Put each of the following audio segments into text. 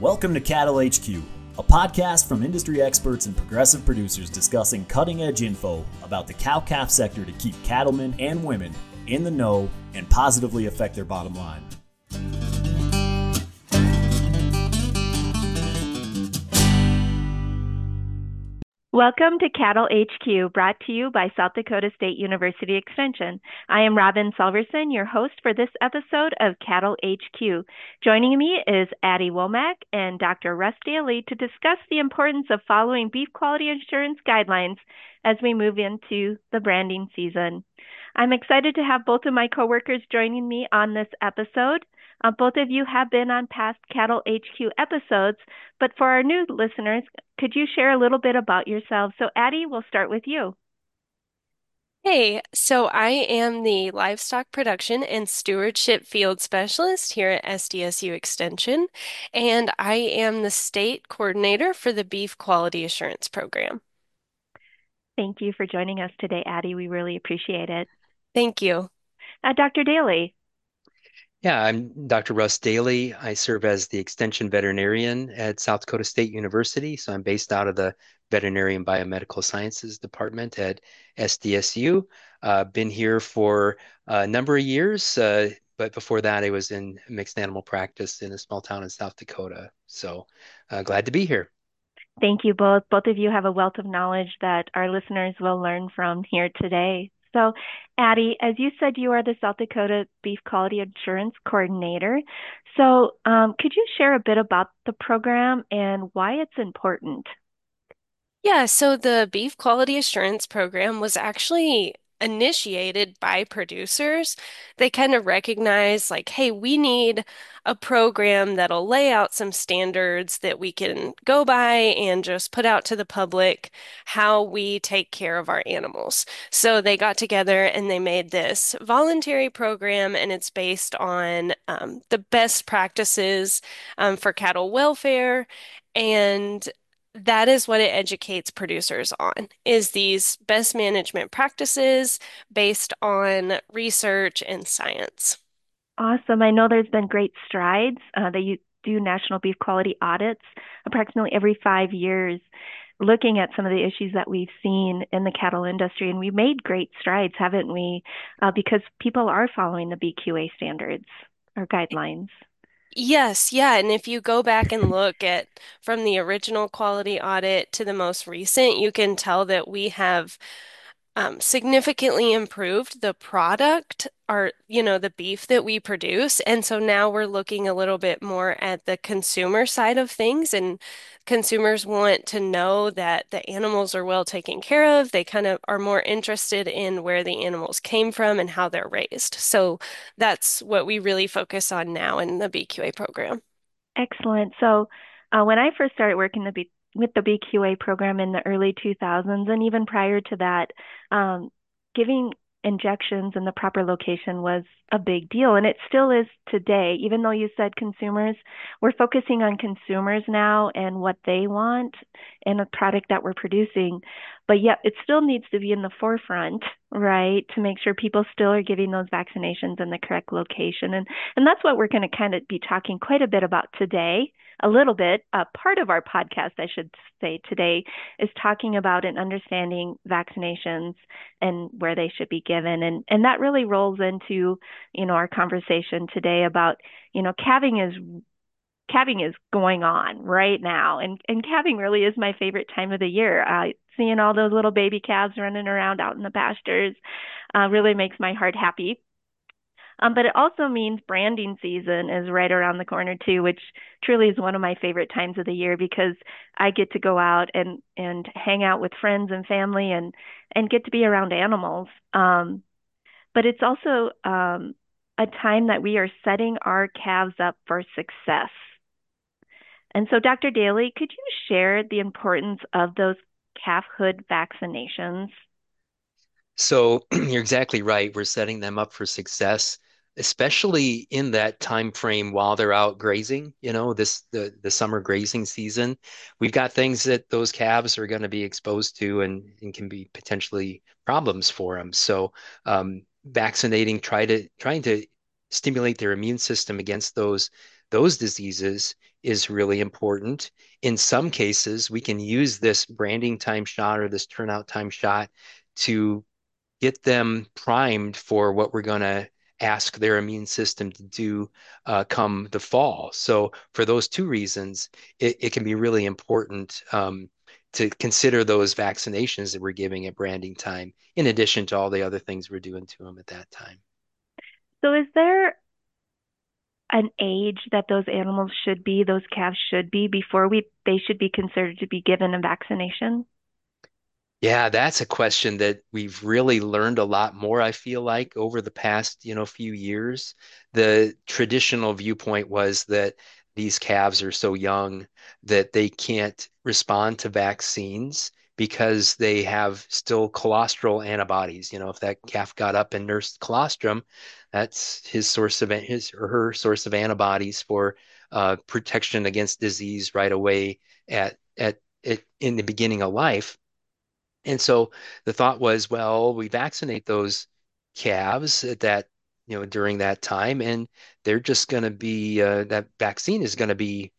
Welcome to Cattle HQ, a podcast from industry experts and progressive producers discussing cutting edge info about the cow calf sector to keep cattlemen and women in the know and positively affect their bottom line. Welcome to Cattle HQ, brought to you by South Dakota State University Extension. I am Robin Selverson, your host for this episode of Cattle HQ. Joining me is Addie Womack and Dr. Russ Daly to discuss the importance of following beef quality assurance guidelines as we move into the branding season. I'm excited to have both of my coworkers joining me on this episode. Both of you have been on past Cattle HQ episodes, but for our new listeners, could you share a little bit about yourselves? So, Addie, we'll start with you. Hey, so I am the Livestock Production and Stewardship Field Specialist here at SDSU Extension, and I am the State Coordinator for the Beef Quality Assurance Program. Thank you for joining us today, Addie. We really appreciate it. Thank you. Dr. Daly. Yeah, I'm Dr. Russ Daly. I serve as the Extension Veterinarian at South Dakota State University. So I'm based out of the Veterinary and Biomedical Sciences Department at SDSU. Been here for a number of years, but before that, I was in mixed animal practice in a small town in South Dakota. So glad to be here. Thank you both. Both of you have a wealth of knowledge that our listeners will learn from here today. So, Addie, as you said, you are the South Dakota Beef Quality Assurance Coordinator. So, could you share a bit about the program and why it's important? Yeah, so the Beef Quality Assurance Program was actually initiated by producers. They kind of recognize, like, hey, we need a program that'll lay out some standards that we can go by and just put out to the public how we take care of our animals. So they got together and they made this voluntary program, and it's based on the best practices for cattle welfare. And that is what it educates producers on, is these best management practices based on research and science. Awesome. I know there's been great strides. They do national beef quality audits approximately every 5 years, looking at some of the issues that we've seen in the cattle industry. And we've made great strides, haven't we? Because people are following the BQA standards or guidelines. Yes, yeah. And if you go back and look at from the original quality audit to the most recent, you can tell that we have significantly improved the product, the beef that we produce. And so now we're looking a little bit more at the consumer side of things, and consumers want to know that the animals are well taken care of. They kind of are more interested in where the animals came from and how they're raised. So that's what we really focus on now in the BQA program. Excellent. So, when I first started working with the BQA program in the early 2000s, and even prior to that, giving injections in the proper location was a big deal, and it still is today. Even though you said consumers, we're focusing on consumers now and what they want in a product that we're producing. But yet, it still needs to be in the forefront, right, to make sure people still are getting those vaccinations in the correct location. And that's what we're going to kind of be talking quite a bit about today. A little bit, part of our podcast, I should say, today is talking about and understanding vaccinations and where they should be given. And that really rolls into, our conversation today about, calving is going on right now, and calving really is my favorite time of the year. Seeing all those little baby calves running around out in the pastures really makes my heart happy. But it also means branding season is right around the corner too, which truly is one of my favorite times of the year because I get to go out and hang out with friends and family and get to be around animals. But it's also a time that we are setting our calves up for success. And so, Dr. Daly, could you share the importance of those calfhood vaccinations? So you're exactly right. We're setting them up for success, especially in that time frame while they're out grazing, the summer grazing season. We've got things that those calves are going to be exposed to and can be potentially problems for them. So vaccinating, trying to stimulate their immune system against those those diseases is really important. In some cases, we can use this branding time shot or this turnout time shot to get them primed for what we're going to ask their immune system to do come the fall. So for those two reasons, it can be really important to consider those vaccinations that we're giving at branding time, in addition to all the other things we're doing to them at that time. So is there an age that those animals should be, those calves should be, before they should be considered to be given a vaccination? Yeah, that's a question that we've really learned a lot more, I feel like, over the past, few years. The traditional viewpoint was that these calves are so young that they can't respond to vaccines because they have still colostral antibodies. If that calf got up and nursed colostrum, that's his or her source of antibodies for protection against disease right away at in the beginning of life. And so the thought was, well, we vaccinate those calves at that, during that time, and they're just going to be that vaccine is going to be,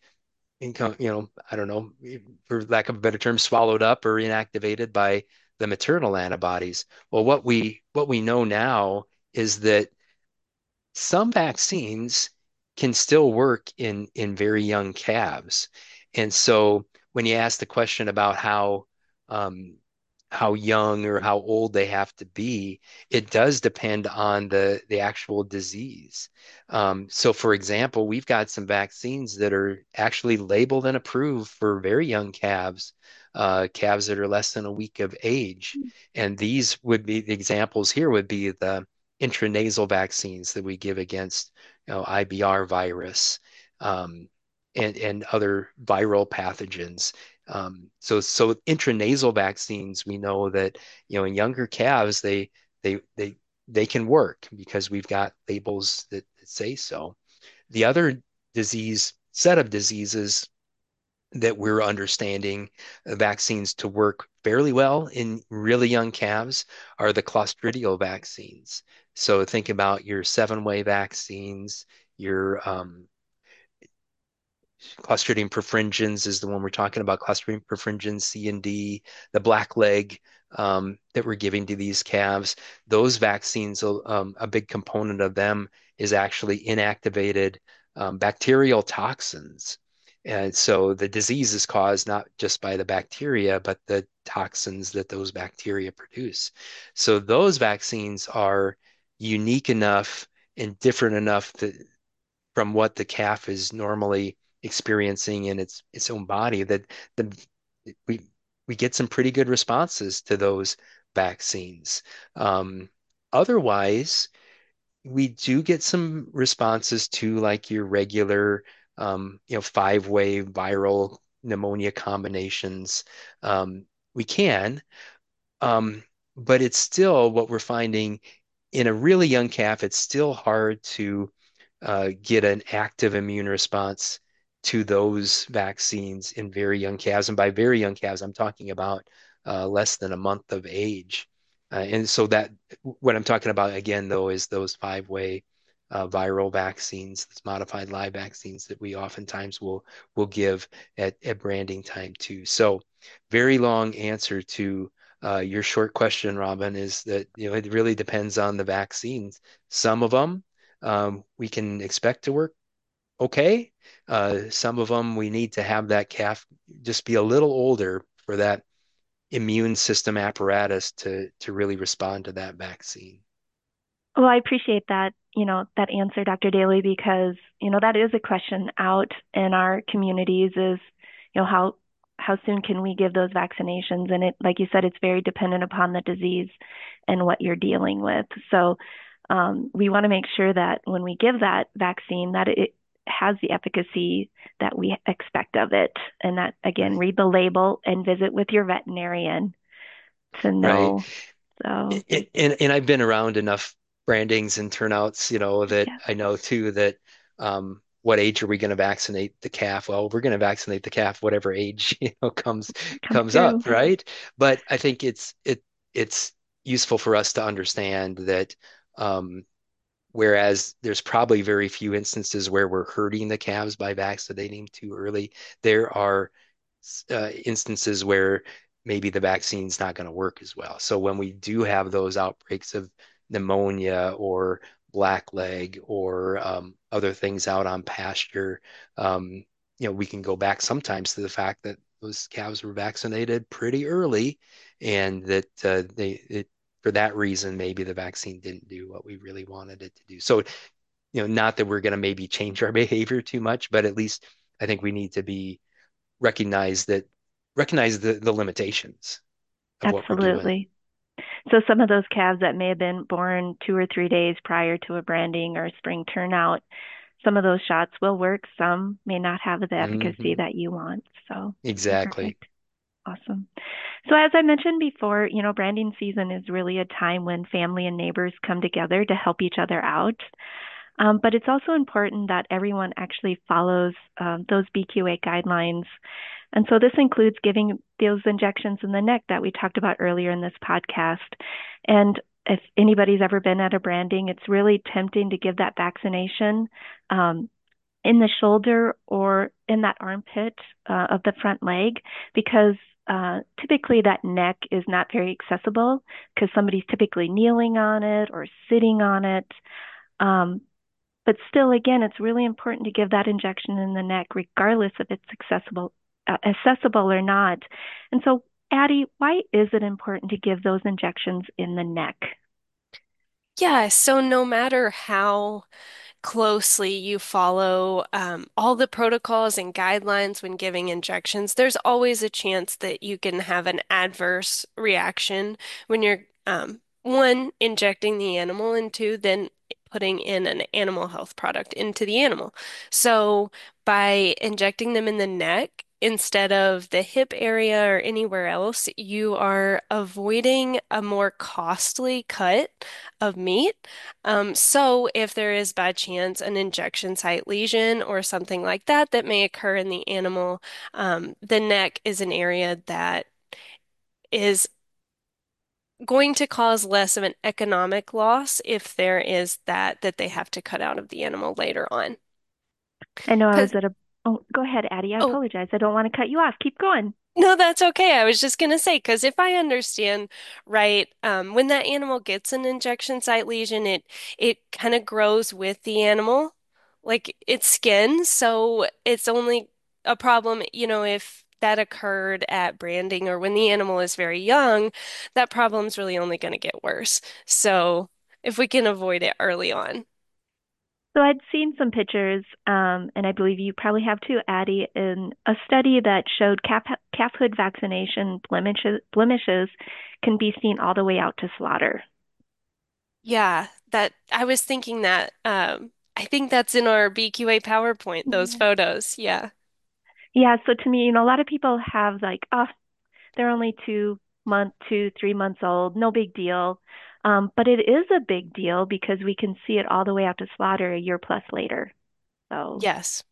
I don't know, for lack of a better term, swallowed up or inactivated by the maternal antibodies. Well, what we know now is that some vaccines can still work in very young calves. And so when you ask the question about um, how young or how old they have to be, it does depend on the actual disease. So for example, we've got some vaccines that are actually labeled and approved for very young calves, calves that are less than a week of age. And these would be the examples here would be the intranasal vaccines that we give against, IBR virus, um, and other viral pathogens. So intranasal vaccines, we know that, in younger calves, they they they can work because we've got labels that say so. The other set of diseases that we're understanding vaccines to work fairly well in really young calves are the clostridial vaccines. So think about your seven-way vaccines, your Clostridium perfringens is the one we're talking about, Clostridium perfringens, C and D, the black leg that we're giving to these calves. Those vaccines, a big component of them is actually inactivated bacterial toxins. And so the disease is caused not just by the bacteria, but the toxins that those bacteria produce. So those vaccines are unique enough and different enough from what the calf is normally experiencing in its own body that the we we get some pretty good responses to those vaccines. Um, Otherwise, we do get some responses to like your regular, five-way viral pneumonia combinations. Um, we can, um, but it's still what we're finding in a really young calf. It's still hard to get an active immune response to those vaccines in very young calves. And by very young calves, I'm talking about less than a month of age. And so that what I'm talking about again, though, is those five-way viral vaccines, those modified live vaccines that we oftentimes will give at branding time too. So very long answer to your short question, Robin, is that it really depends on the vaccines. Some of them we can expect to work okay. Some of them we need to have that calf just be a little older for that immune system apparatus to really respond to that vaccine. Well, I appreciate that, that answer, Dr. Daly, because, that is a question out in our communities is, how soon can we give those vaccinations? And it, like you said, it's very dependent upon the disease and what you're dealing with. So we want to make sure that when we give that vaccine, that it has the efficacy that we expect of it. And that, again, Right. read the label and visit with your veterinarian to Right. know. So, And I've been around enough brandings and turnouts, that yeah, I know too that what age are we going to vaccinate the calf? Well, we're going to vaccinate the calf whatever age, comes comes comes through. up, right? But I think it's useful for us to understand that um, Whereas there's probably very few instances where we're hurting the calves by vaccinating too early. There are instances where maybe the vaccine's not going to work as well. So when we do have those outbreaks of pneumonia or blackleg or other things out on pasture, um, we can go back sometimes to the fact that those calves were vaccinated pretty early, and that for that reason, maybe the vaccine didn't do what we really wanted it to do. So, not that we're going to maybe change our behavior too much, but at least I think we need to be recognize that recognize the limitations of what we're doing. Absolutely. So some of those calves that may have been born 2 or 3 days prior to a branding or spring turnout, some of those shots will work. Some may not have the efficacy Hmm. that you want. So Exactly. perfect. Awesome. So as I mentioned before, branding season is really a time when family and neighbors come together to help each other out. But it's also important that everyone actually follows those BQA guidelines. And so this includes giving those injections in the neck that we talked about earlier in this podcast. And if anybody's ever been at a branding, it's really tempting to give that vaccination um, in the shoulder or in that armpit of the front leg because typically that neck is not very accessible because somebody's typically kneeling on it or sitting on it. Um, but still, again, it's really important to give that injection in the neck, regardless if it's accessible or not. And so, Addie, why is it important to give those injections in the neck? Yeah, so no matter how closely you follow all the protocols and guidelines when giving injections, there's always a chance that you can have an adverse reaction when you're one, injecting the animal, and two, then putting in an animal health product into the animal. So by injecting them in the neck, instead of the hip area or anywhere else, you are avoiding a more costly cut of meat. So if there is by chance an injection site lesion or something like that that may occur in the animal, the neck is an area that is going to cause less of an economic loss if there is that they have to cut out of the animal later on. I know I was Because at a. Oh, go ahead, Addie. I oh, apologize. I don't want to cut you off. Keep going. no, that's okay. I was just gonna say, because if I understand right, when that animal gets an injection site lesion, it kind of grows with the animal, like its skin. So it's only a problem, if that occurred at branding or when the animal is very young, that problem's really only going to get worse. So if we can avoid it early on. So I'd seen some pictures, and I believe you probably have too, Addie, in a study that showed calfhood vaccination blemishes can be seen all the way out to slaughter. Yeah, that I was thinking that I think that's in our BQA PowerPoint, those Yeah. photos. Yeah. Yeah, so to me, a lot of people have like, oh, they're only 2, 3 months old, no big deal. But it is a big deal because we can see it all the way out to slaughter a year plus later. So, Yes.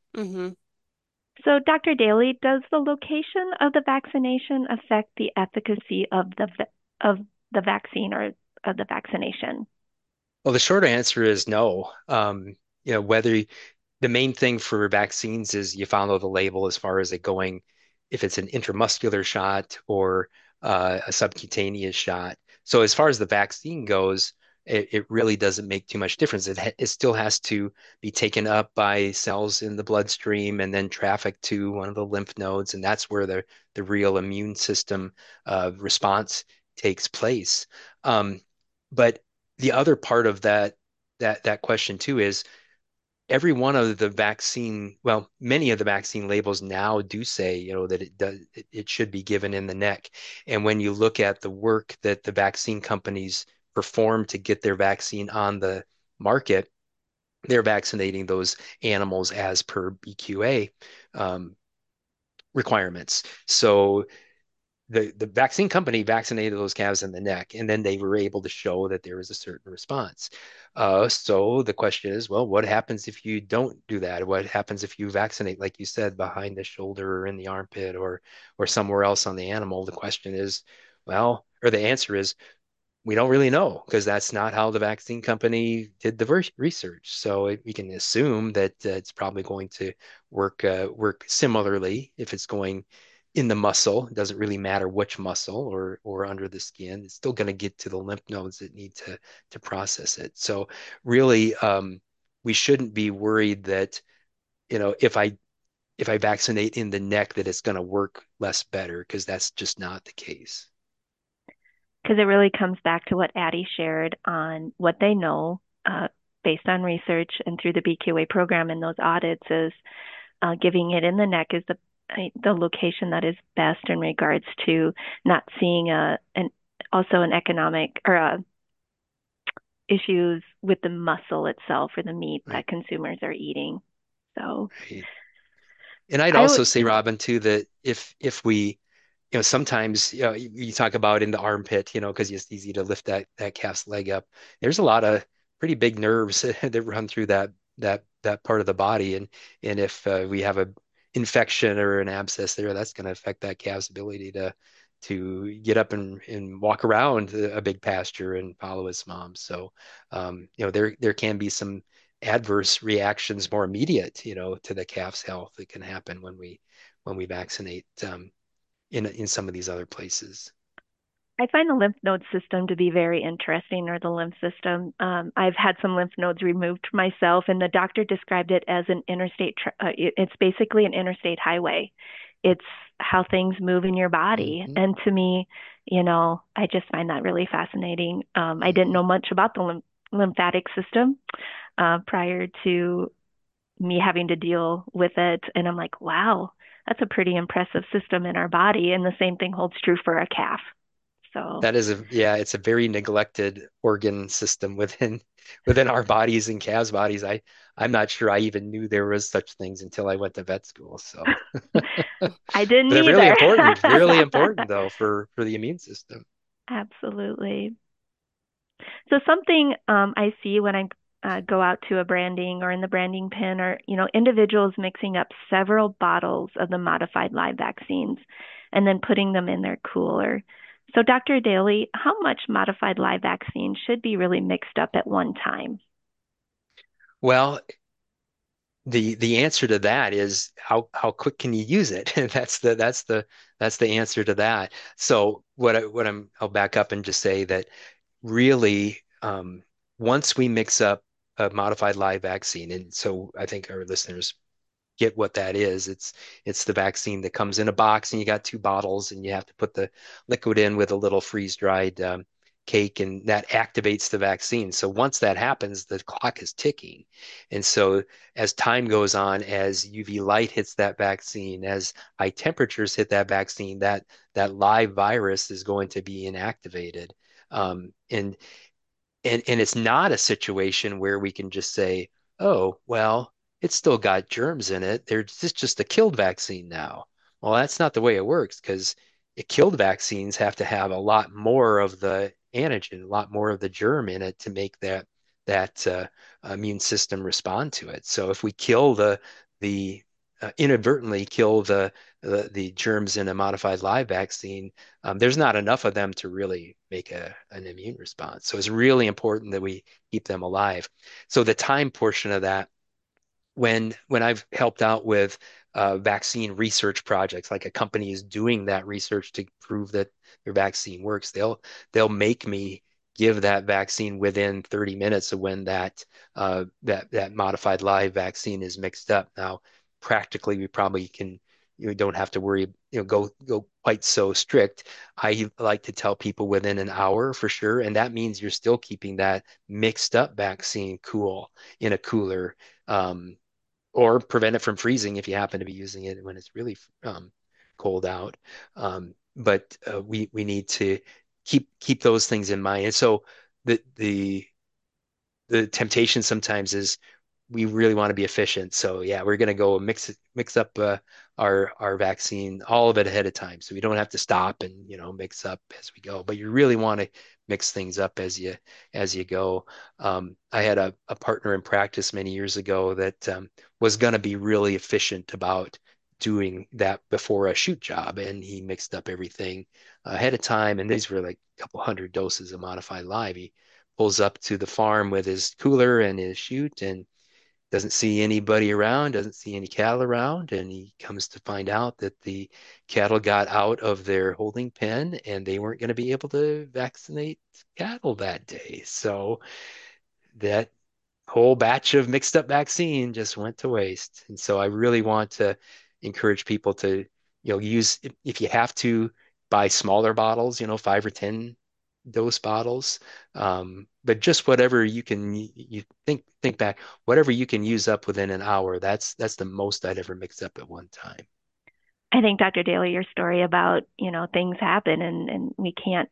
so Dr. Daly, does the location of the vaccination affect the efficacy of of the vaccine or of the vaccination? Well, the short answer is no. Whether the main thing for vaccines is you follow the label as far as it going, if it's an intramuscular shot or a subcutaneous shot. So as far as the vaccine goes, it really doesn't make too much difference. It still has to be taken up by cells in the bloodstream and then trafficked to one of the lymph nodes, and that's where the real immune system response takes place. Um, but the other part of that question too is every one of the vaccine, well, many of the vaccine labels now do say, that it should be given in the neck. And when you look at the work that the vaccine companies perform to get their vaccine on the market, they're vaccinating those animals as per BQA um, requirements. So the vaccine company vaccinated those calves in the neck, and then they were able to show that there was a certain response. So the question is, well, what happens if you don't do that? What happens if you vaccinate, like you said, behind the shoulder or in the armpit or somewhere else on the animal? The question is, well, or the answer is, we don't really know because that's not how the vaccine company did the research. So we can assume that it's probably going to work similarly if it's going in the muscle. It doesn't really matter which muscle or under the skin. It's still going to get to the lymph nodes that need to process it. So really, we shouldn't be worried that, if I vaccinate in the neck that it's going to work less better because that's just not the case. Because it really comes back to what Addie shared on what they know based on research and through the BQA program and those audits is giving it in the neck is the location that is best in regards to not seeing also an economic or issues with the muscle itself or the meat Right. that consumers are eating. So Right. And I'd I would, also say, Robin, too, that if we, sometimes, you talk about in the armpit, because it's easy to lift that calf's leg up. There's a lot of pretty big nerves that run through that part of the body, and if we have a infection or an abscess there, that's going to affect that calf's ability to get up and walk around a big pasture and follow its mom. So, there can be some adverse reactions more immediate, to the calf's health that can happen when we vaccinate. In some of these other places. I find the lymph node system to be very interesting, or the lymph system. I've had some lymph nodes removed myself, and the doctor described it as an interstate. It's basically an interstate highway. It's how things move in your body, Hmm. and to me, I just find that really fascinating. I didn't Hmm. know much about the lymphatic system prior to me having to deal with it, and I'm like, wow, that's a pretty impressive system in our body, and the same thing holds true for a calf. So Yeah, it's a very neglected organ system within our bodies and calves' bodies. I'm not sure I even knew there was such things until I went to vet school. So, but I didn't they're either. really important though for the immune system. Absolutely. So something I see when I go out to a branding or in the branding pen are, individuals mixing up several bottles of the modified live vaccines and then putting them in their cooler. So Dr. Daly, how much modified live vaccine should be really mixed up at one time? Well, the answer to that is how quick can you use it? That's the answer to that. So I'll back up and just say that really, once we mix up a modified live vaccine, and so I think our listeners get what that is. It's the vaccine that comes in a box, and you got two bottles, and you have to put the liquid in with a little freeze-dried cake, and that activates the vaccine. So once that happens, the clock is ticking. And so as time goes on, as UV light hits that vaccine, as high temperatures hit that vaccine, that live virus is going to be inactivated. And it's not a situation where we can just say, oh, well, it's still got germs in it. It's just a killed vaccine now. Well, that's not the way it works because killed vaccines have to have a lot more of the antigen, a lot more of the germ in it to make that immune system respond to it. So if we kill the inadvertently kill the germs in a modified live vaccine, there's not enough of them to really make an immune response. So it's really important that we keep them alive. So the time portion of that, when I've helped out with vaccine research projects, like a company is doing that research to prove that their vaccine works, they'll make me give that vaccine within 30 minutes of when that modified live vaccine is mixed up. Now, practically, we probably can. You don't have to worry, go quite so strict. I like to tell people within an hour for sure, and that means you're still keeping that mixed up vaccine cool in a cooler, or prevent it from freezing if you happen to be using it when it's really cold out. But we need to keep those things in mind. And so the the temptation sometimes is we really want to be efficient. So yeah, we're going to go mix up our vaccine, all of it ahead of time, so we don't have to stop and mix up as we go. But you really want to mix things up as you go. I had a partner in practice many years ago that was going to be really efficient about doing that before a shoot job, and he mixed up everything ahead of time. And these were like a couple hundred doses of modified live. He pulls up to the farm with his cooler and his chute and doesn't see anybody around, doesn't see any cattle around, and he comes to find out that the cattle got out of their holding pen and they weren't going to be able to vaccinate cattle that day. So that whole batch of mixed up vaccine just went to waste. And so I really want to encourage people to, use, if you have to, buy smaller bottles, 5 or 10 dose bottles. But just whatever you can, you think back, whatever you can use up within an hour, that's the most I'd ever mix up at one time. I think Dr. Daly, your story about, things happen and we can't,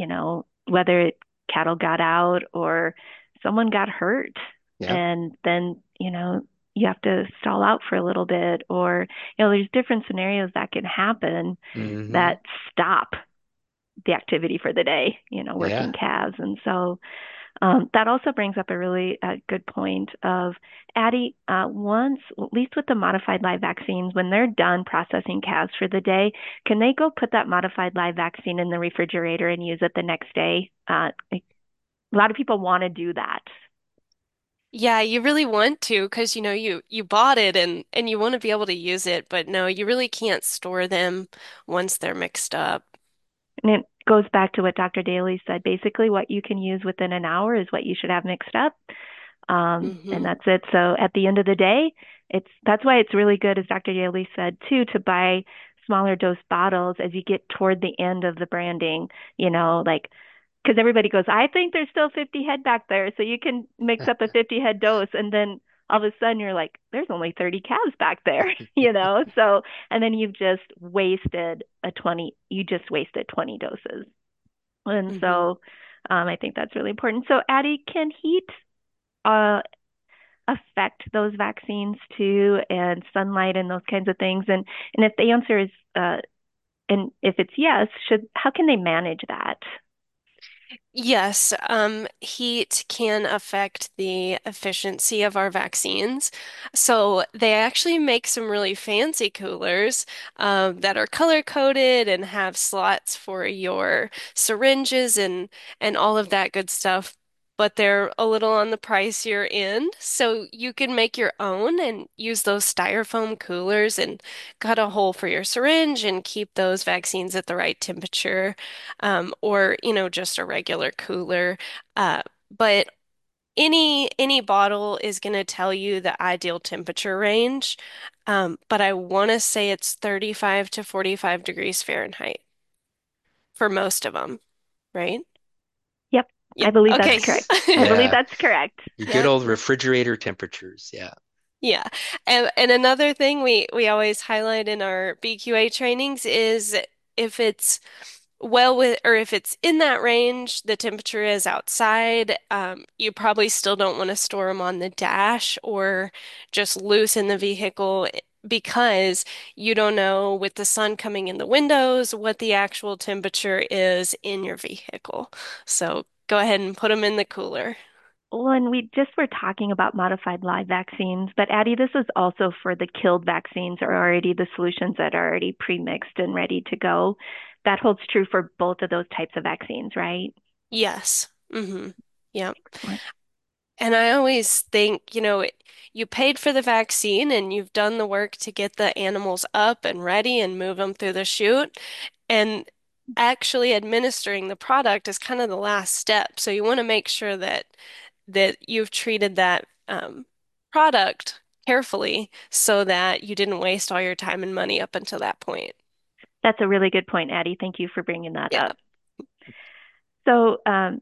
whether cattle got out or someone got hurt Yeah. and then, you have to stall out for a little bit or, there's different scenarios that can happen Hmm. that stop the activity for the day, Yeah. working calves. And so that also brings up a really good point of Addie, once, at least with the modified live vaccines, when they're done processing calves for the day, can they go put that modified live vaccine in the refrigerator and use it the next day? A lot of people want to do that. Yeah, you really want to because you bought it and you want to be able to use it, but no, you really can't store them once they're mixed up. And it goes back to what Dr. Daly said. Basically, what you can use within an hour is what you should have mixed up. And Hmm. that's it. So at the end of the day, that's why it's really good, as Dr. Daly said too, to buy smaller dose bottles as you get toward the end of the branding, like because everybody goes, I think there's still 50 head back there. So you can mix up a 50 head dose. And then all of a sudden you're like, there's only 30 calves back there, So, and then you just wasted 20 doses. And Hmm. so I think that's really important. So, Addie, can heat uh, affect those vaccines too, and sunlight and those kinds of things? And if the answer is and if it's yes, how can they manage that? Yes, heat can affect the efficiency of our vaccines. So they actually make some really fancy coolers that are color coded and have slots for your syringes and all of that good stuff. But they're a little on the pricier end, so you can make your own and use those styrofoam coolers and cut a hole for your syringe and keep those vaccines at the right temperature or just a regular cooler. But any bottle is going to tell you the ideal temperature range. But I want to say it's 35 to 45 degrees Fahrenheit for most of them, right? Yep, Yeah. I believe that's Okay. correct. Yes. I believe Yeah. that's correct. The good Yep. old refrigerator temperatures. Yeah. Yeah. And another thing we always highlight in our BQA trainings is if it's well with or if it's in that range, the temperature is outside, you probably still don't want to store them on the dash or just loose in the vehicle because you don't know with the sun coming in the windows what the actual temperature is in your vehicle. So go ahead and put them in the cooler. Well, and we just were talking about modified live vaccines, but Addie, this is also for the killed vaccines or already the solutions that are already pre-mixed and ready to go. That holds true for both of those types of vaccines, right? Yes. Yeah. Excellent. And I always think, you paid for the vaccine and you've done the work to get the animals up and ready and move them through the chute. And actually administering the product is kind of the last step. So you want to make sure that you've treated that product carefully so that you didn't waste all your time and money up until that point. That's a really good point, Addie. Thank you for bringing that Yeah. up. So,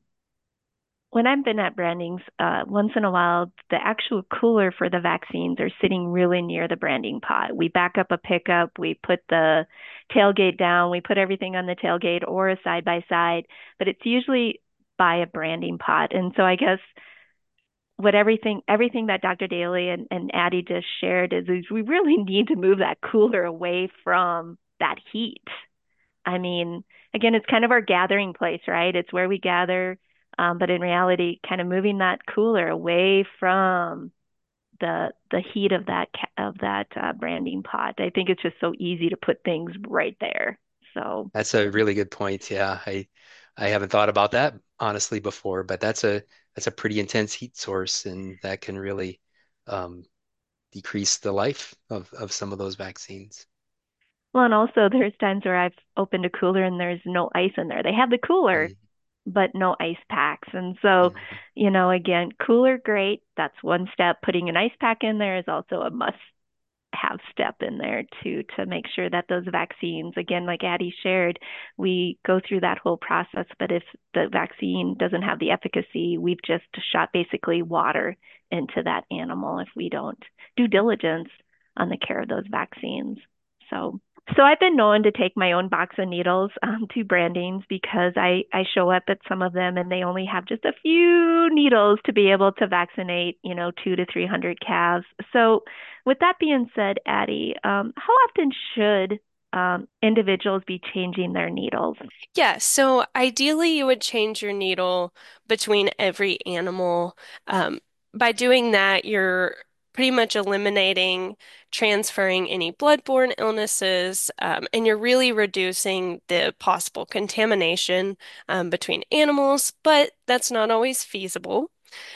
when I've been at brandings, once in a while, the actual cooler for the vaccines are sitting really near the branding pot. We back up a pickup, we put the tailgate down, we put everything on the tailgate or a side by side, but it's usually by a branding pot. And so I guess what everything that Dr. Daly and Addie just shared is we really need to move that cooler away from that heat. I mean, again, it's kind of our gathering place, right? It's where we gather, but in reality, kind of moving that cooler away from the heat of that branding pot. I think it's just so easy to put things right there. So That's a really good point. Yeah, I haven't thought about that honestly before, but that's a pretty intense heat source, and that can really um, decrease the life of some of those vaccines. well, and also there's times where I've opened a cooler and there's no ice in there. They have the cooler, Mm, but no ice packs. And so, mhm. again, cooler, great. That's one step. Putting an ice pack in there is also a must have step in there too, to make sure that those vaccines, again, like Addie shared, we go through that whole process. But if the vaccine doesn't have the efficacy, we've just shot basically water into that animal if we don't do diligence on the care of those vaccines. So so I've been known to take my own box of needles to brandings because I show up at some of them and they only have just a few needles to be able to vaccinate, 2 to 300 calves. So with that being said, Addie, how often should individuals be changing their needles? Yeah, so ideally you would change your needle between every animal. Um, by doing that, you're pretty much eliminating transferring any bloodborne illnesses, and you're really reducing the possible contamination between animals, but that's not always feasible.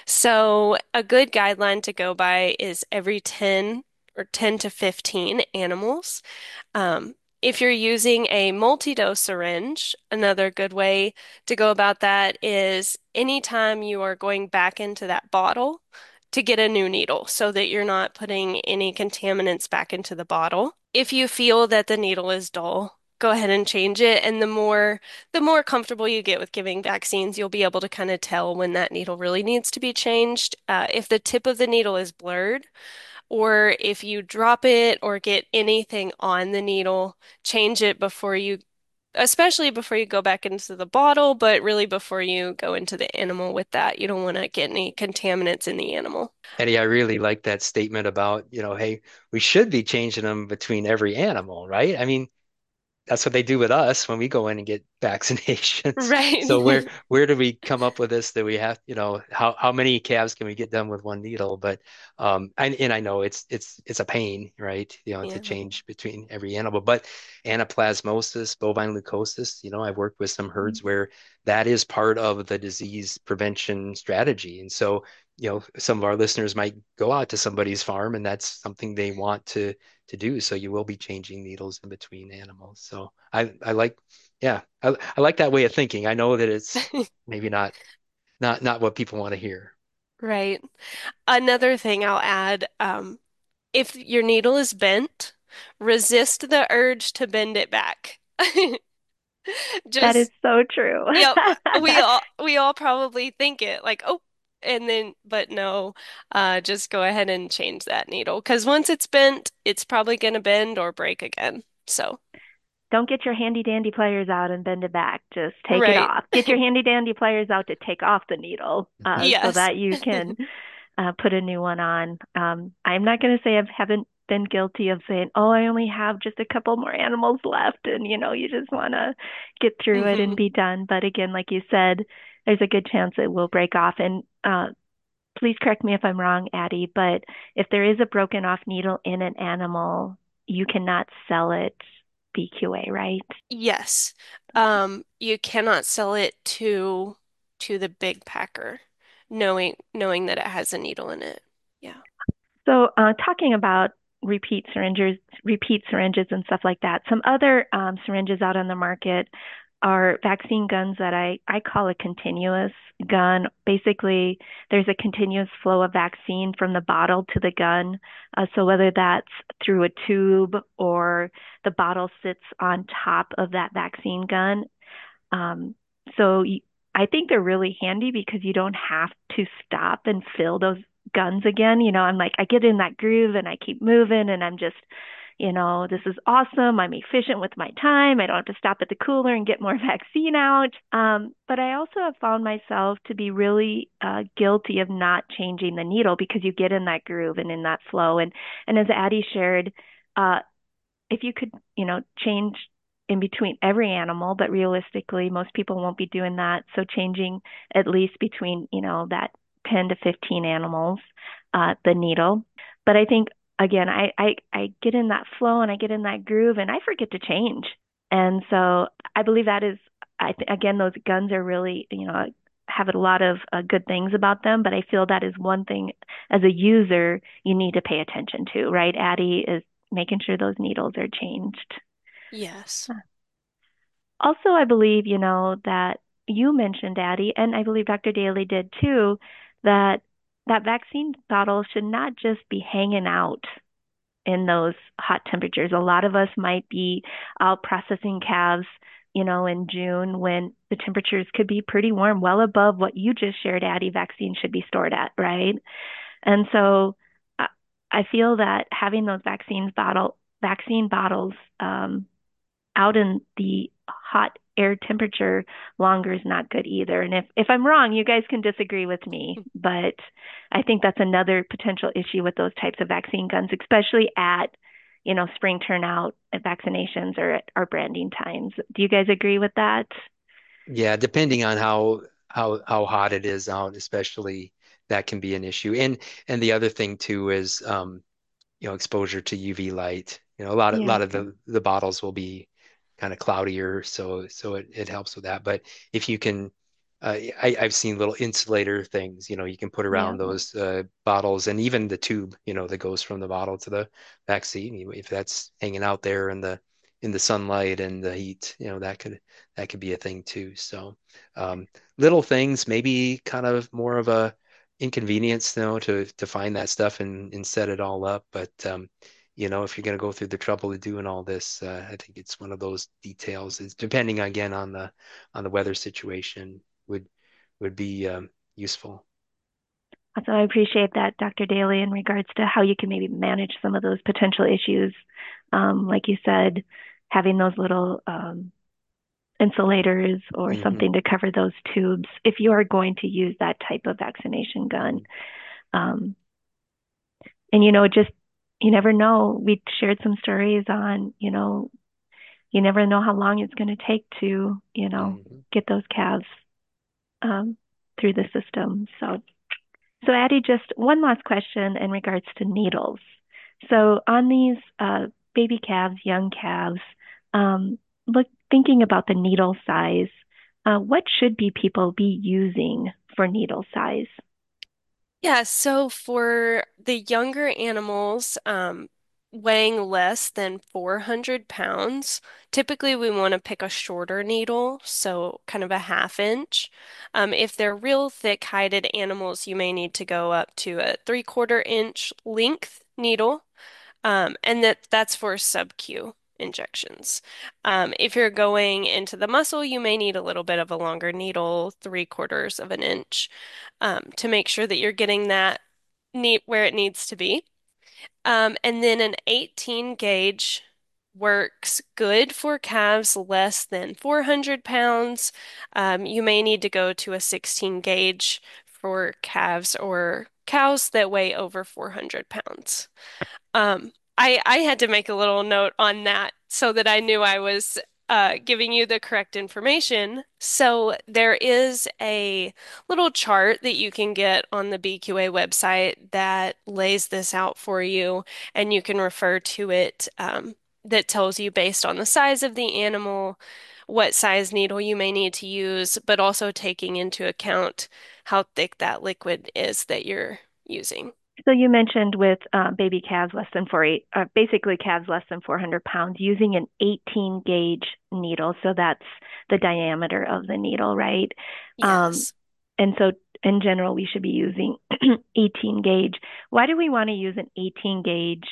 So a good guideline to go by is every 10 or 10 to 15 animals. Um, if you're using a multi-dose syringe, another good way to go about that is anytime you are going back into that bottle to get a new needle so that you're not putting any contaminants back into the bottle. If you feel that the needle is dull, go ahead and change it. And the more comfortable you get with giving vaccines, you'll be able to kind of tell when that needle really needs to be changed. If the tip of the needle is blurred, or if you drop it or get anything on the needle, change it before you, especially before you go back into the bottle, but really before you go into the animal with that. You don't want to get any contaminants in the animal. Eddie, I really like that statement about, hey, we should be changing them between every animal, right? I mean, that's what they do with us when we go in and get vaccinations. So where Right. where do we come up with this that we have, how many calves can we get done with one needle? But and I know it's a pain, right? To Yeah. change between every animal. But anaplasmosis, bovine leukosis, I've worked with some herds where that is part of the disease prevention strategy. And so, some of our listeners might go out to somebody's farm and that's something they want to do. So you will be changing needles in between animals. So I like, yeah, I like that way of thinking. I know that it's maybe not what people want to hear. Right. Another thing I'll add, if your needle is bent, resist the urge to bend it back. That is Just so true. Yep, we all probably think it like, oh, and then but no, just go ahead and change that needle because once it's bent, it's probably gonna bend or break again. So, Don't get your handy dandy pliers out and bend it back. Just take it right. off. Get your handy dandy pliers out to take off the needle so Yes. that you can put a new one on. I'm not going to say I haven't been guilty of saying, oh, I only have just a couple more animals left. And, you just want to get through it and Hmm. be done. But again, like you said, there's a good chance it will break off. And please correct me if I'm wrong, Addie, but if there is a broken off needle in an animal, you cannot sell it BQA, right? Yes. You cannot sell it to the big packer, knowing that it has a needle in it. Yeah. So, talking about repeat syringes and stuff like that, some other syringes out on the market are vaccine guns that I call a continuous gun. Basically, there's a continuous flow of vaccine from the bottle to the gun. So, whether that's through a tube or the bottle sits on top of that vaccine gun. Um, so, I think they're really handy because you don't have to stop and fill those guns again. I'm like, I get in that groove and I keep moving and I'm just, this is awesome. I'm efficient with my time. I don't have to stop at the cooler and get more vaccine out. But I also have found myself to be really guilty of not changing the needle because you get in that groove and in that flow. And as Addie shared, uh, if you could, change in between every animal, but realistically, most people won't be doing that. So changing at least between, that 10 to 15 animals, the needle. But I think again, I get in that flow and I get in that groove and I forget to change. And so I believe that is, again, those guns are really, have a lot of good things about them, but I feel that is one thing as a user you need to pay attention to, right? Addie is making sure those needles are changed. Yes. Also, I believe, that you mentioned, Addie, and I believe Dr. Daly did too, that that vaccine bottle should not just be hanging out in those hot temperatures. A lot of us might be out processing calves, in June when the temperatures could be pretty warm, well above what you just shared, Addie, vaccine should be stored at, right? And so I feel that having those vaccine bottles out in the hot air temperature longer is not good either. And if I'm wrong, you guys can disagree with me, but I think that's another potential issue with those types of vaccine guns, especially at spring turnout at vaccinations or at our branding times. Do you guys agree with that? Yeah, depending on how hot it is out, especially that can be an issue. And the other thing too is exposure to UV light. A Yeah. lot of the bottles will be kind of cloudier, so it helps with that. But if you can, I've seen little insulator things, you can put Yeah. around those bottles and even the tube, that goes from the bottle to the vaccine. If that's hanging out there in the sunlight and the heat, that could be a thing too. So little things, maybe kind of more of a inconvenience, to find that stuff and set it all up. But if you're going to go through the trouble of doing all this, I think it's one of those details. Is depending again on the weather situation would be useful. So I appreciate that, Dr. Daly, in regards to how you can maybe manage some of those potential issues. Like you said, having those little insulators or Hmm. something to cover those tubes if you are going to use that type of vaccination gun. Hmm. Um, and, just you never know. We shared some stories on, you never know how long it's going to take to, Hmm. get those calves um, through the system. So Addie, just one last question in regards to needles. So on these baby calves, young calves, thinking about the needle size, what should be people be using for needle size? Yeah, so for the younger animals, weighing less than 400 pounds, typically we want to pick a shorter needle, so kind of a half inch. If they're real thick-hided animals, you may need to go up to a 3/4 inch length needle. And that's for sub-Q injections. If you're going into the muscle, you may need a little bit of a longer needle, 3/4 of an inch, to make sure that you're getting that neat where it needs to be. And then an 18 gauge works good for calves less than 400 pounds. You may need to go to a 16 gauge for calves or cows that weigh over 400 pounds. I had to make a little note on that so that I knew I was giving you the correct information. So there is a little chart that you can get on the BQA website that lays this out for you, and you can refer to it that tells you based on the size of the animal, what size needle you may need to use, but also taking into account how thick that liquid is that you're using. So you mentioned with baby calves less than basically calves less than 400 pounds, using an 18 gauge needle. So that's the diameter of the needle, right? Um, Yes. and so in general, we should be using 18 gauge. Why do we want to use an 18 gauge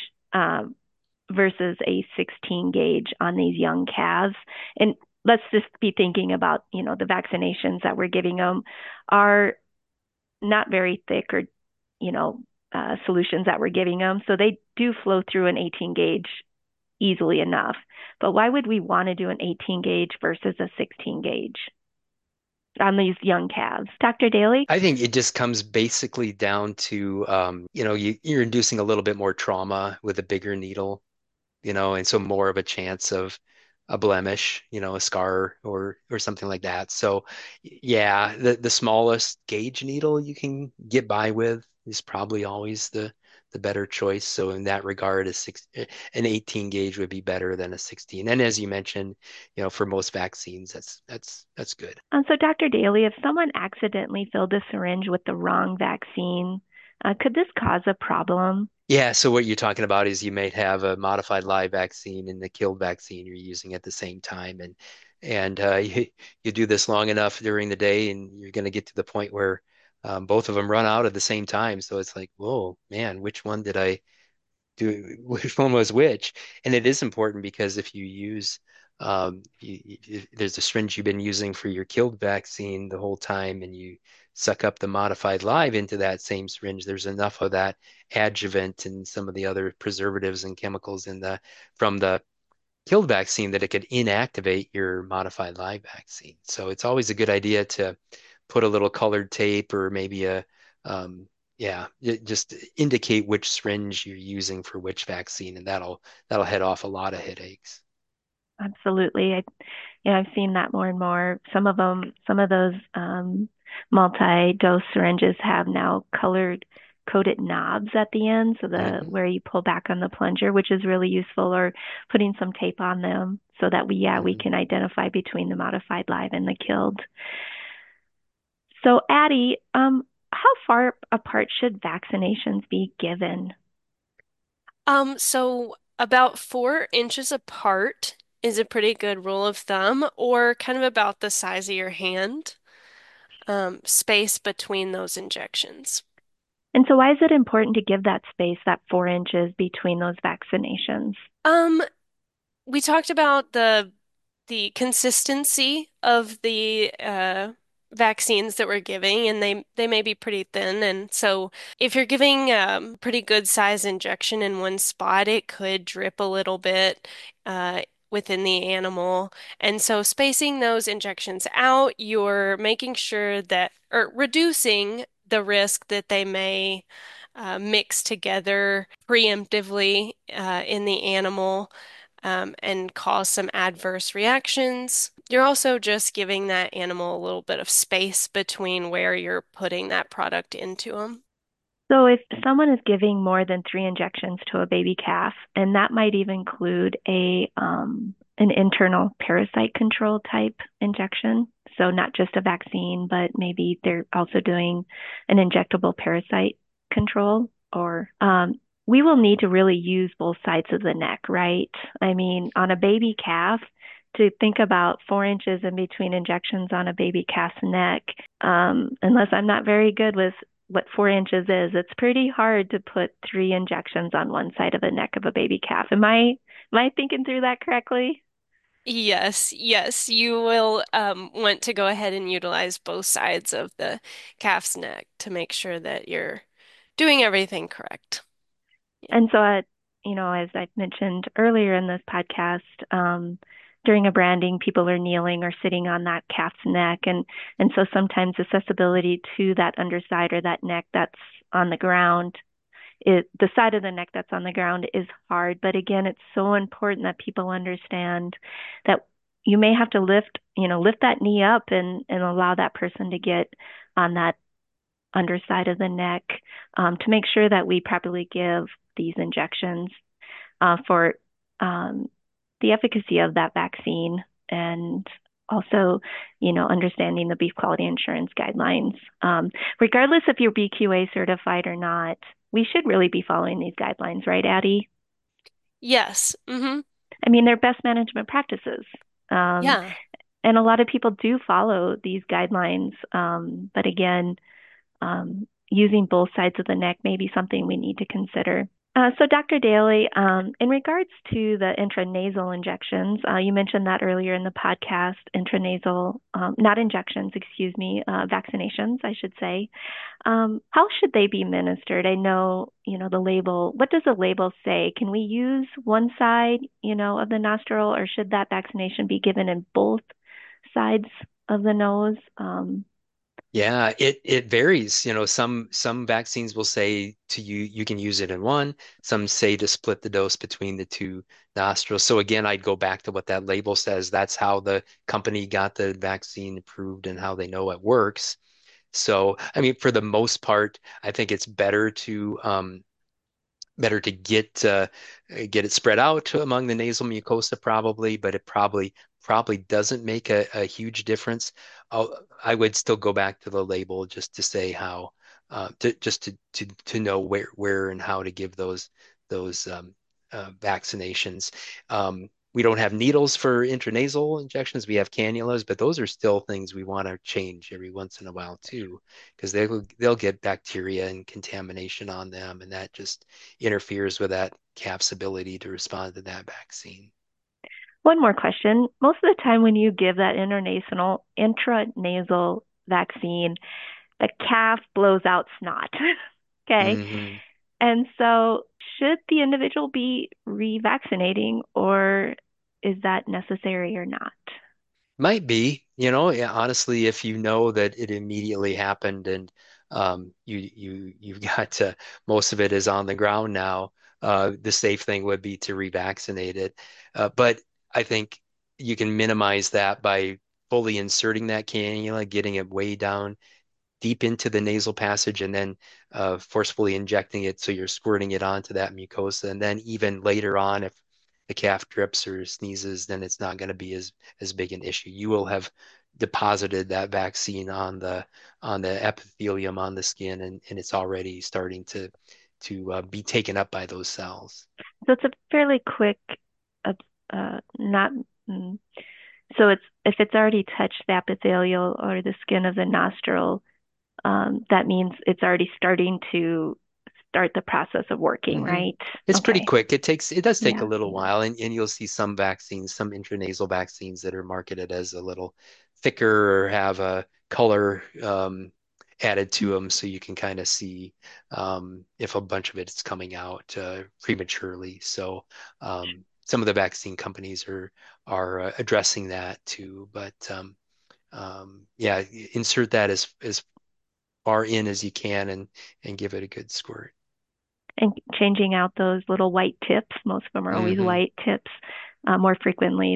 versus a 16 gauge on these young calves? And let's just be thinking about, the vaccinations that we're giving them are not very thick or, you know, solutions that we're giving them. So they do flow through an 18 gauge easily enough. But why would we want to do an 18 gauge versus a 16 gauge on these young calves? Dr. Daly? I think it just comes basically down to you're inducing a little bit more trauma with a bigger needle, and so more of a chance of a blemish, a scar or something like that. So yeah, the smallest gauge needle you can get by with is probably always the the better choice. So in that regard, an 18 gauge would be better than a 16. And as you mentioned, for most vaccines, that's good. So, Dr. Daly, if someone accidentally filled a syringe with the wrong vaccine, could this cause a problem? Yeah, so what you're talking about is you might have a modified live vaccine and the killed vaccine you're using at the same time, and you do this long enough during the day, and you're going to get to the point where both of them run out at the same time. So it's like, whoa, man, which one did I do? Which one was which? And it is important because if you use there's a syringe you've been using for your killed vaccine the whole time, and you suck up the modified live into that same syringe, there's enough of that adjuvant and some of the other preservatives and chemicals from the killed vaccine that it could inactivate your modified live vaccine. So it's always a good idea to put a little colored tape or maybe um, just indicate which syringe you're using for which vaccine, and that'll head off a lot of headaches. Absolutely. I've seen that more and more. Some of those multi-dose syringes have now colored coded knobs at the end, so Mhm. where you pull back on the plunger, which is really useful, or putting some tape on them so that we Mhm. can identify between the modified live and the killed. So, Addie, how far apart should vaccinations be given? So about 4 inches apart is a pretty good rule of thumb, or kind of about the size of your hand, space between those injections. And so, why is it important to give that space, that 4 inches between those vaccinations? Um, we talked about the consistency of the vaccines that we're giving, and they may be pretty thin. And so, if you're giving pretty good size injection in one spot, it could drip a little bit within the animal. And so, spacing those injections out, you're making sure that, or reducing the risk that they may mix together preemptively in the animal and cause some adverse reactions. You're also just giving that animal a little bit of space between where you're putting that product into them. So, if someone is giving more than 3 injections to a baby calf, and that might even include an internal parasite control type injection, so not just a vaccine, but maybe they're also doing an injectable parasite control, or we will need to really use both sides of the neck, right? I mean, on a baby calf, to think about 4 inches in between injections on a baby calf's neck, unless I'm not very good with what 4 inches is, it's pretty hard to put 3 injections on one side of the neck of a baby calf. Am I thinking through that correctly? Yes, yes, you will want to go ahead and utilize both sides of the calf's neck to make sure that you're doing everything correct. Yeah. And so, as I've mentioned earlier in this podcast, during a branding, people are kneeling or sitting on that calf's neck, and so sometimes accessibility to that underside or that neck that's on the ground, the side of the neck that's on the ground is hard. But again, it's so important that people understand that you may have to lift that knee up and allow that person to get on that underside of the neck to make sure that we properly give these injections for the efficacy of that vaccine, and also, understanding the beef quality insurance guidelines. Regardless if you're BQA certified or not, we should really be following these guidelines, right, Addie? Yes. Mm-hmm. I mean, they're best management practices. Um, Yeah. and a lot of people do follow these guidelines. But again, using both sides of the neck may be something we need to consider. So, Dr. Daly, in regards to the intranasal injections, you mentioned that earlier in the podcast, intranasal, not injections, excuse me, vaccinations, I should say. How should they be administered? I know, the label, what does the label say? Can we use one side, of the nostril, or should that vaccination be given in both sides of the nose? Yeah, it varies. Some vaccines will say to you can use it in one. Some say to split the dose between the two nostrils. So again, I'd go back to what that label says. That's how the company got the vaccine approved and how they know it works. So, I mean, for the most part, I think it's better to better to get it spread out among the nasal mucosa probably, but it probably doesn't make a huge difference. I would still go back to the label just to say how just to know where and how to give those vaccinations. We don't have needles for intranasal injections. We have cannulas, but those are still things we want to change every once in a while too, because they'll get bacteria and contamination on them, and that just interferes with that calf's ability to respond to that vaccine. One more question. Most of the time when you give that intranasal vaccine, the calf blows out snot. Okay. Hmm. And so should the individual be revaccinating or is that necessary or not? Might be, yeah, honestly, if you know that it immediately happened and you've got most of it is on the ground now, the safe thing would be to revaccinate it. But I think you can minimize that by fully inserting that cannula, getting it way down deep into the nasal passage, and then forcefully injecting it so you're squirting it onto that mucosa. And then even later on, if the calf drips or sneezes, then it's not going to be as big an issue. You will have deposited that vaccine on the epithelium on the skin, and it's already starting to be taken up by those cells. So it's a fairly quick, not, mm, so it's if it's already touched the epithelial or the skin of the nostril, that means it's already starting to start the process of working, Hmm. right? It's pretty Okay. quick. It does take a Yeah. little while, and you'll see some vaccines, some intranasal vaccines that are marketed as a little thicker or have a color added to them, so you can kind of see if a bunch of it's coming out prematurely. So some of the vaccine companies are addressing that too, but yeah, insert that as far in as you can and give it a good squirt. And changing out those little white tips. Most of them are always Hmm. white tips more frequently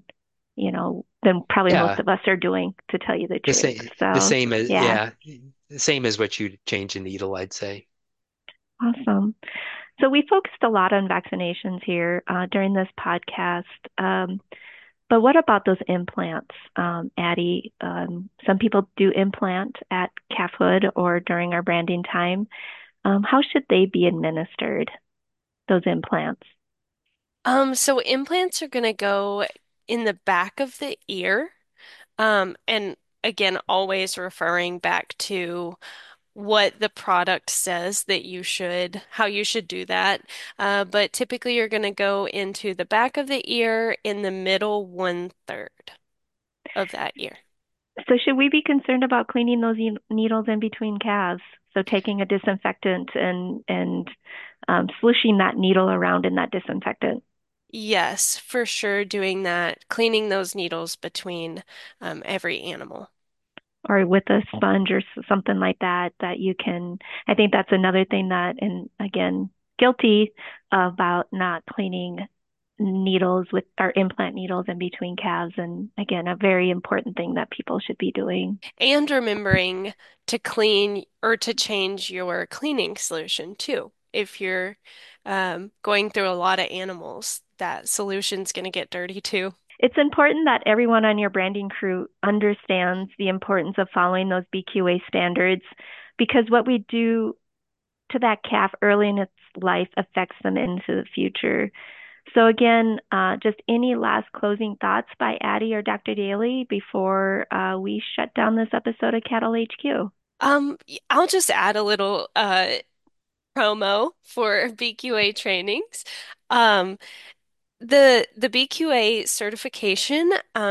than probably most Yeah. of us are doing, to tell you the The truth. same, the So, same as yeah, yeah, the same as what you change a needle, I'd say. awesome. So, we focused a lot on vaccinations here during this podcast. But what about those implants, Addie? Some people do implant at calfhood or during our branding time. How should they be administered, those implants? So implants are going to go in the back of the ear. And again, always referring back to what the product says that how you should do that. But typically you're going to go into the back of the ear in the middle 1/3 of that ear. So should we be concerned about cleaning those needles in between calves? So taking a disinfectant and slushing that needle around in that disinfectant, Yes, for sure doing that, cleaning those needles between every animal. or with a sponge or something like that, that you can. I think that's another thing that, and again, guilty about not cleaning needles with our implant needles in between calves. And again, a very important thing that people should be doing. And remembering to clean or to change your cleaning solution too. If you're going through a lot of animals, that solution's going to get dirty too. It's important that everyone on your branding crew understands the importance of following those BQA standards because what we do to that calf early in its life affects them into the future. So, again, just any last closing thoughts by Addie or Dr. Daly before we shut down this episode of Cattle HQ? I'll just add a little promo for BQA trainings. Um, the BQA certification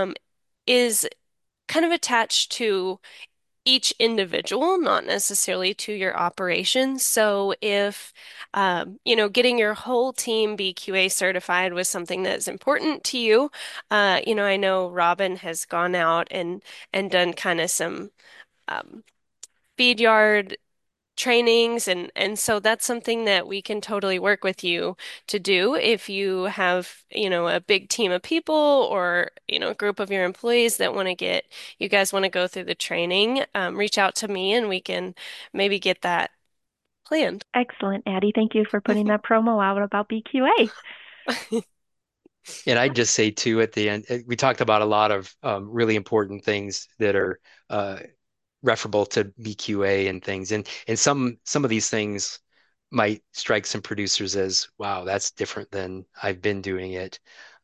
is kind of attached to each individual, not necessarily to your operation. So if getting your whole team BQA certified was something that's important to you, I know Robin has gone out and done kind of some um, feed yard trainings and so that's something that we can totally work with you to do if you have, a big team of people or, a group of your employees that you guys want to go through the training, reach out to me and we can maybe get that planned. Excellent, Addie. Thank you for putting that promo out about BQA. And I'd just say too, at the end, we talked about a lot of really important things that are referable to BQA and things, and some of these things might strike some producers as, wow, that's different than I've been doing it.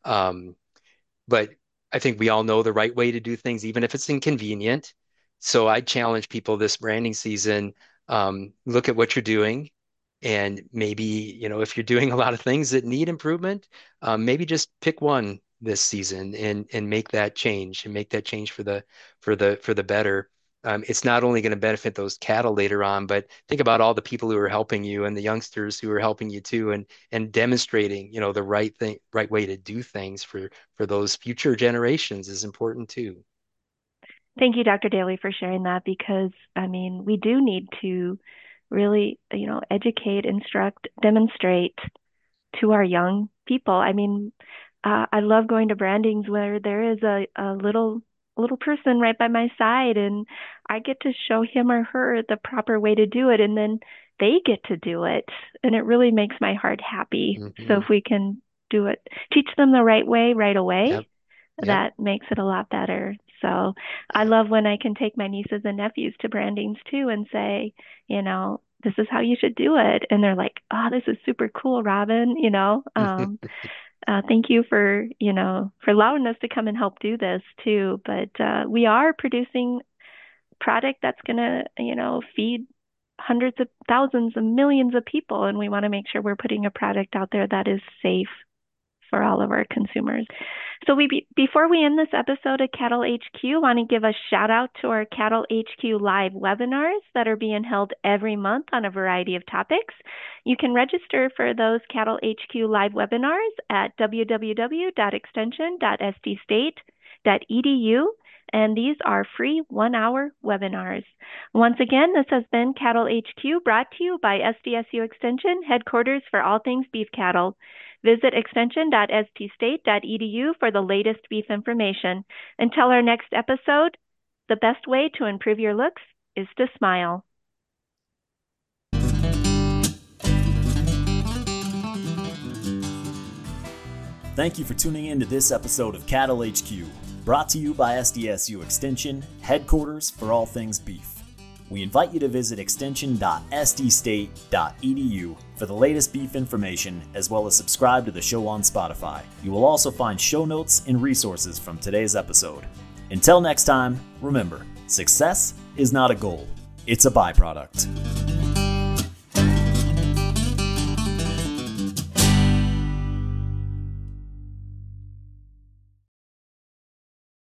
But I think we all know the right way to do things, even if it's inconvenient. So I challenge people this branding season, look at what you're doing. And maybe, if you're doing a lot of things that need improvement, maybe just pick one this season and make that change for the better. It's not only going to benefit those cattle later on, but think about all the people who are helping you and the youngsters who are helping you too, and demonstrating, the right way to do things for those future generations is important too. Thank you, Dr. Daly, for sharing that, because we do need to really, educate, instruct, demonstrate to our young people. I love going to brandings where there is a little person right by my side, and I get to show him or her the proper way to do it, and then they get to do it, and it really makes my heart happy. Mm-hmm. So if we can do it, teach them the right way right away, Yep. that makes it a lot better. So I love when I can take my nieces and nephews to brandings too and say, this is how you should do it. And they're like, oh, this is super cool, Robin, thank you for allowing us to come and help do this too. But we are producing product that's going to, feed hundreds of thousands of millions of people. And we want to make sure we're putting a product out there that is safe for all of our consumers. So before we end this episode of Cattle HQ, I want to give a shout out to our Cattle HQ live webinars that are being held every month on a variety of topics. You can register for those Cattle HQ live webinars at www.extension.ststate.edu. And these are free 1-hour webinars. Once again, this has been Cattle HQ, brought to you by SDSU Extension, headquarters for all things beef cattle. Visit extension.ststate.edu for the latest beef information. Until our next episode, the best way to improve your looks is to smile. Thank you for tuning in to this episode of Cattle HQ, brought to you by SDSU Extension, headquarters for all things beef. We invite you to visit extension.sdstate.edu for the latest beef information, as well as subscribe to the show on Spotify. You will also find show notes and resources from today's episode. Until next time, remember, success is not a goal, it's a byproduct.